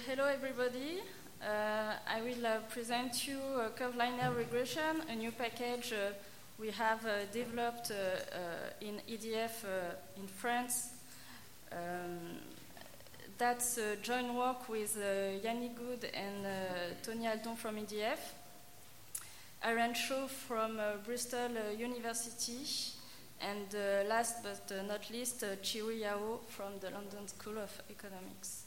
Hello everybody. I will present you curve linear regression, a new package we have developed in EDF in France. That's joint work with Yannick Good and Tony Aldon from EDF. Aaron Shaw from Bristol University, and last but not least, Chiwi Yao from the London School of Economics.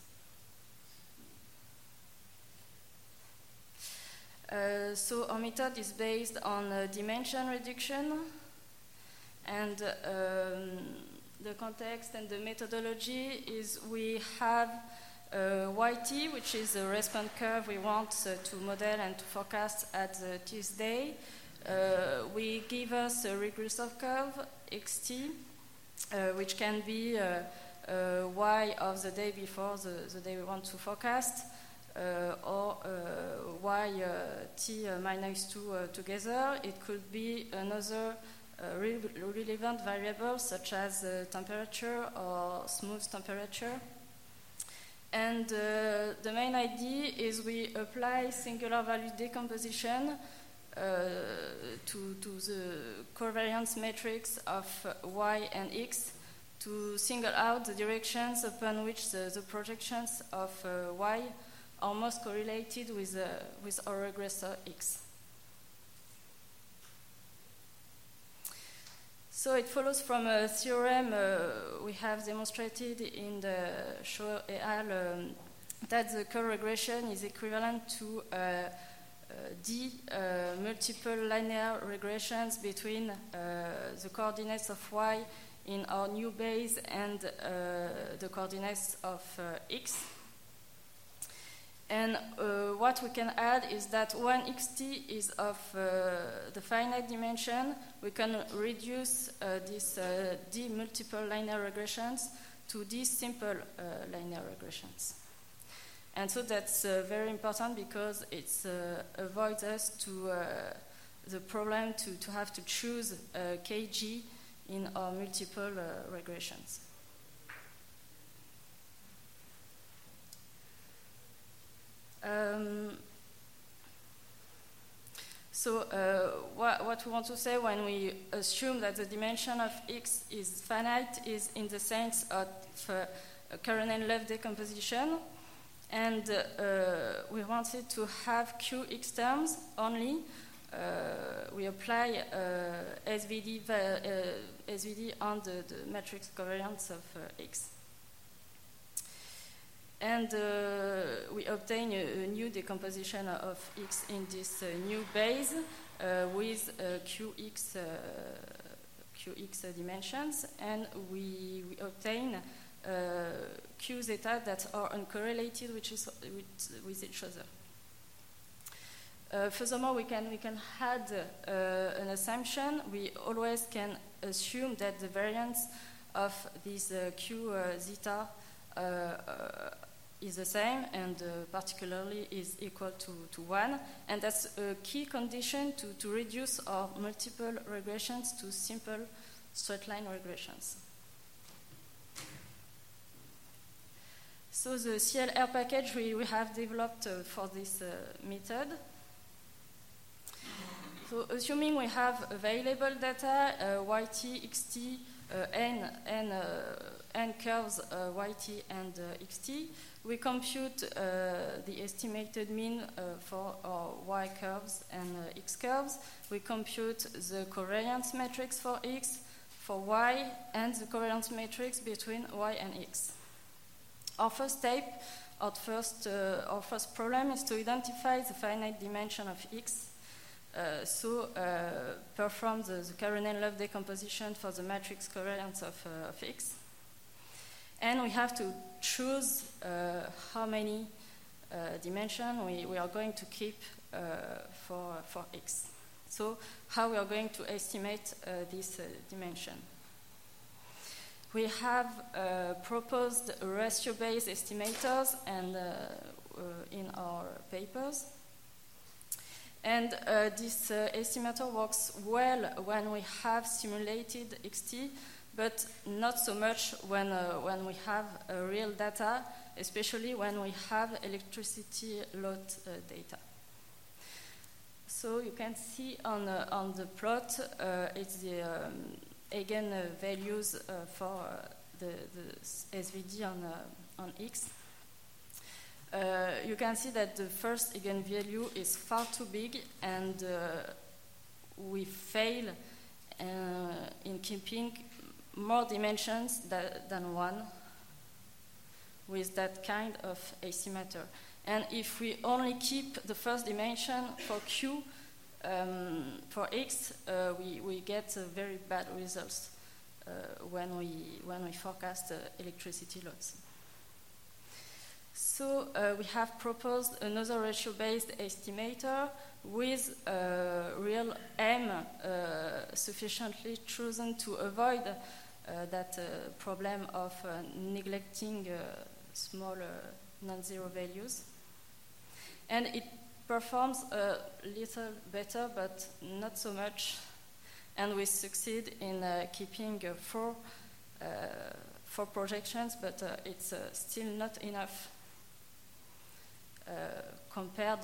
So our method is based on dimension reduction, and the context and the methodology is we have YT, which is the response curve we want to model and to forecast at this day. We give us a regressive curve, XT, which can be Y of the day before the day we want to forecast, or Y T minus 2 together. It could be another relevant variable such as temperature or smooth temperature. And the main idea is we apply singular value decomposition to the covariance matrix of Y and X to single out the directions upon which the projections of Y are most correlated with our regressor X. So it follows from a theorem we have demonstrated in the Shaw et al. That the curve regression is equivalent to D multiple linear regressions between the coordinates of Y in our new base and the coordinates of X. And what we can add is that when xt is of the finite dimension, we can reduce these D multiple linear regressions to these simple linear regressions. And so that's very important because it avoids us to the problem to have to choose kg in our multiple regressions. So what we want to say when we assume that the dimension of X is finite is in the sense of Karnanen-Loew decomposition, and we wanted to have Qx terms only. We apply SVD on the matrix covariance of X. And we obtain a new decomposition of X in this new base with Qx dimensions, and we obtain Q zeta that are uncorrelated with each other. Furthermore, we can add an assumption. We always can assume that the variance of this Q zeta is the same, and particularly is equal to 1. And that's a key condition to reduce our multiple regressions to simple straight line regressions. So the CLR package we have developed for this method. So assuming we have available data, YT, XT, n curves YT and XT, we compute the estimated mean for our Y curves and X curves. We compute the covariance matrix for X, for Y, and the covariance matrix between Y and X. Our first step, our first problem is to identify the finite dimension of X. Perform the Karnanen-Loew decomposition for the matrix covariance of X. And we have to choose how many dimensions we are going to keep for X. So how we are going to estimate this dimension. We have proposed ratio-based estimators and in our papers. And this estimator works well when we have simulated XT, but not so much when we have real data especially when we have electricity load data. So you can see on the plot, it's the eigenvalues for the SVD on X. You can see that the first eigenvalue is far too big, and we fail in keeping more dimensions than one with that kind of asymmetry. And if we only keep the first dimension for Q, for X, we get very bad results when we forecast electricity loads. So we have proposed another ratio-based estimator with real M sufficiently chosen to avoid that problem of neglecting small non-zero values. And it performs a little better, but not so much. And we succeed in keeping four projections, but it's still not enough compared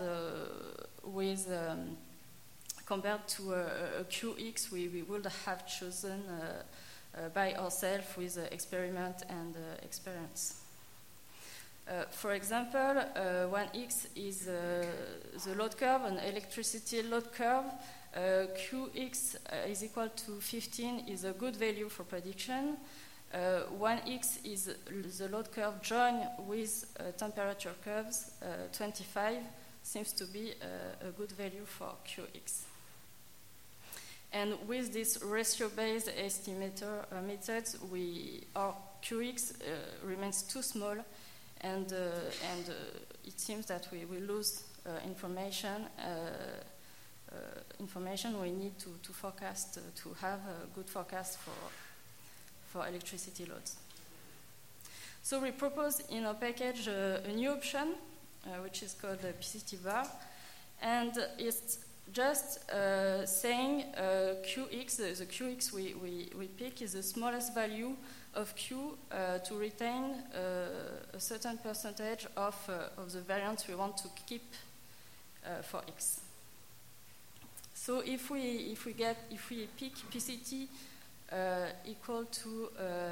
to a QX we would have chosen by ourselves with experiment and experience. For example, 1x is the load curve, an electricity load curve. Qx is equal to 15 is a good value for prediction. 1x is the load curve joined with temperature curves. 25 seems to be a good value for Qx. And with this ratio-based estimator methods, our Qx remains too small, and it seems that we lose information we need to forecast, to have a good forecast for electricity loads. So we propose in our package a new option, which is called PCT bar, and it's just saying Qx, the Qx we pick is the smallest value of Q to retain a certain percentage of the variance we want to keep for X. So if we pick PCT equal to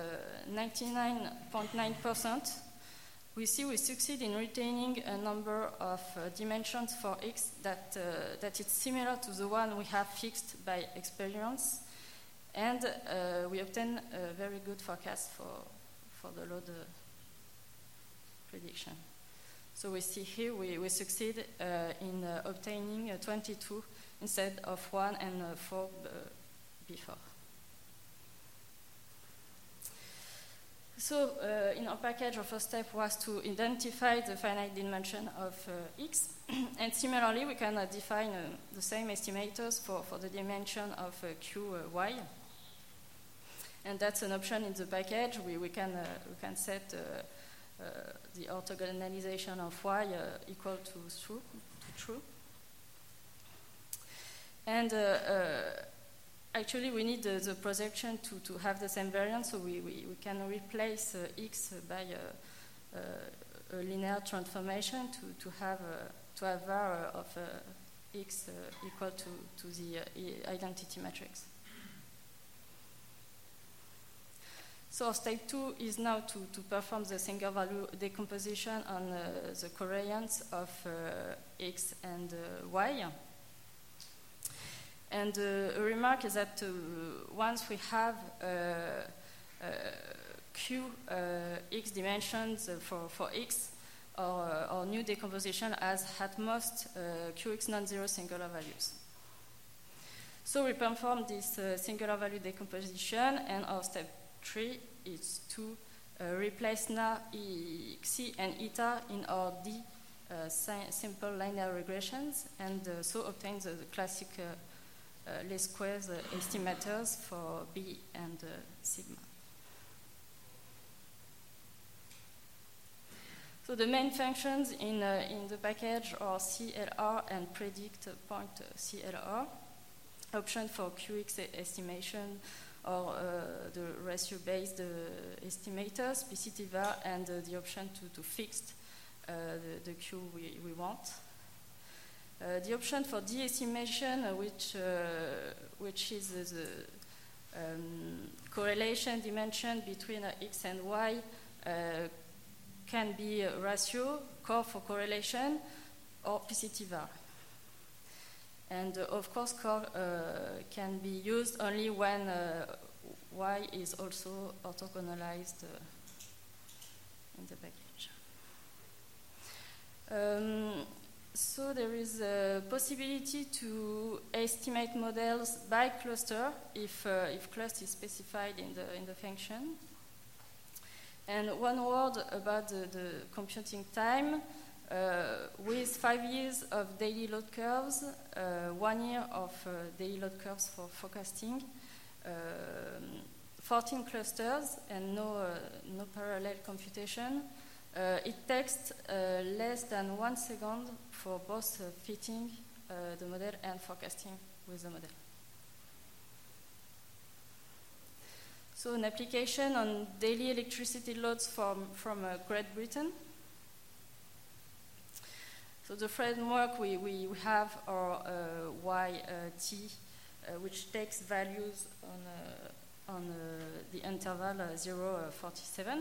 99.9%, we see we succeed in retaining a number of dimensions for X that is similar to the one we have fixed by experience, and we obtain a very good forecast for the load prediction. So we see here we succeed in obtaining 22 instead of 1 and 4 before. So in our package, our first step was to identify the finite dimension of X, and similarly we can define the same estimators for the dimension of Qy, and that's an option in the package. We can set the orthogonalization of Y equal to true, and actually, we need the projection to have the same variance, so we can replace X by a linear transformation to have var of X equal to the identity matrix. So step 2 is now to perform the single value decomposition on the covariance of X and Y. And a remark is that once we have X dimensions for X, our new decomposition has at most Qx non-zero singular values. So we perform this singular value decomposition, and our step 3 is to replace now Xi and eta in our D simple linear regressions, and so obtain the classic least squares estimators for B and sigma. So the main functions in the package are CLR and predict point CLR, option for QX estimation or the ratio-based estimators, PCTVAR, and the option to fix the Q we want. The option for de-estimation, which is the correlation dimension between X and Y, can be a ratio, core for correlation, or PCTVAR. And of course, core can be used only when Y is also orthogonalized in the package. So there is a possibility to estimate models by cluster if cluster is specified in the function. And one word about the computing time. With 5 years of daily load curves, 1 year of daily load curves for forecasting, 14 clusters, and no parallel computation, it takes less than 1 second for both fitting the model and forecasting with the model. So an application on daily electricity loads from Great Britain. So the framework we have are YT, which takes values on the interval 0-47,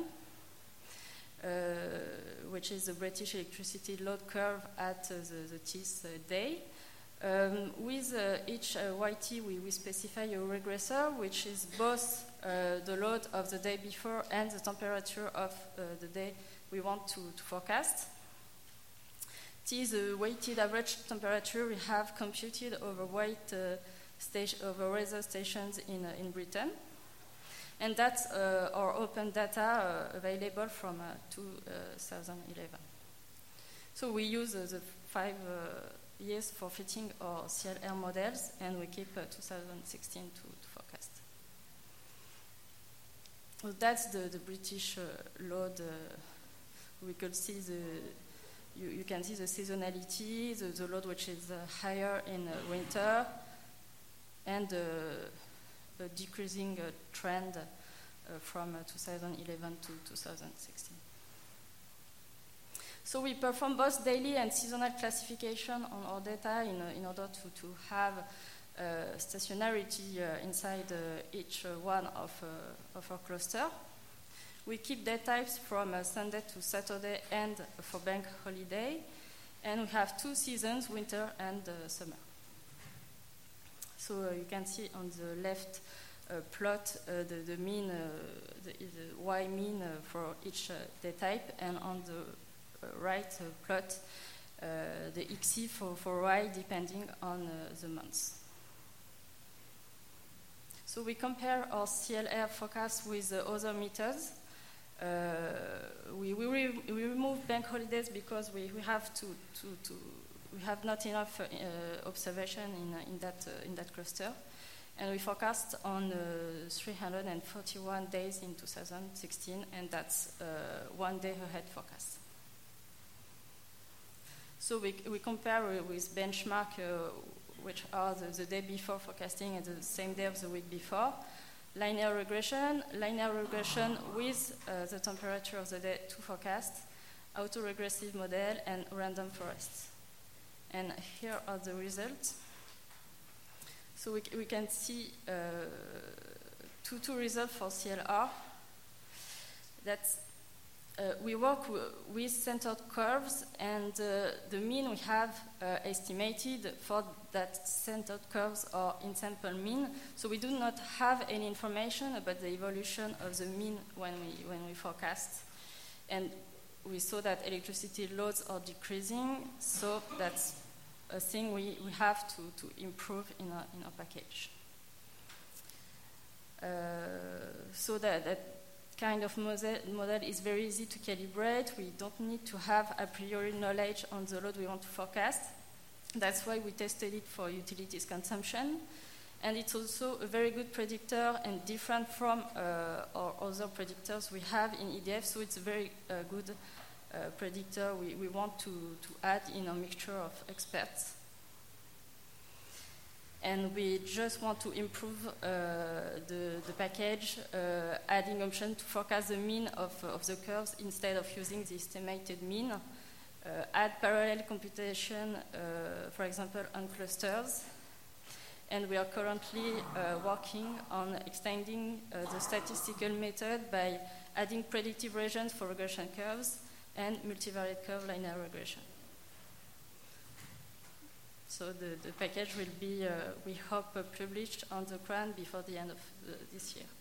which is the British electricity load curve at the TIS day. With each YT, we specify a regressor, which is both the load of the day before and the temperature of the day we want to forecast. T is the weighted average temperature we have computed over over weather stations in Britain. And that's our open data available from 2011. So we use the 5 years for fitting our CLR models, and we keep 2016 to forecast. So that's the British load. We could see you can see the seasonality, the load which is higher in winter, and a decreasing trend from 2011 to 2016. So we perform both daily and seasonal classification on our data in order to have stationarity inside each one of our cluster. We keep data types from Sunday to Saturday and for bank holiday, and we have 2 seasons, winter and summer. So you can see on the left plot the mean, the Y mean for each data type, and on the right plot the XE for Y depending on the months. So we compare our CLR forecast with other methods. We remove bank holidays because we have we have not enough observation in that cluster, and we forecast on 341 days in 2016, and that's 1 day ahead forecast. So we compare with benchmark, which are the day before forecasting and the same day of the week before. Linear regression with the temperature of the day to forecast, autoregressive model, and random forests. And here are the results. So we can see two results for CLR. That's we work with centered curves, and the mean we have estimated for that centered curves are in sample mean. So we do not have any information about the evolution of the mean when we forecast. And we saw that electricity loads are decreasing, so that's a thing we have to improve in our package. So that kind of model is very easy to calibrate. We don't need to have a priori knowledge on the load we want to forecast. That's why we tested it for utilities consumption. And it's also a very good predictor and different from our other predictors we have in EDF, so it's a very good predictor we want to add in a mixture of experts. And we just want to improve the package, adding option to forecast the mean of the curves instead of using the estimated mean. Add parallel computation, for example, on clusters. And we are currently working on extending the statistical method by adding predictive regions for regression curves and multivariate curve linear regression. So the package will be, we hope, published on the CRAN before the end of this year.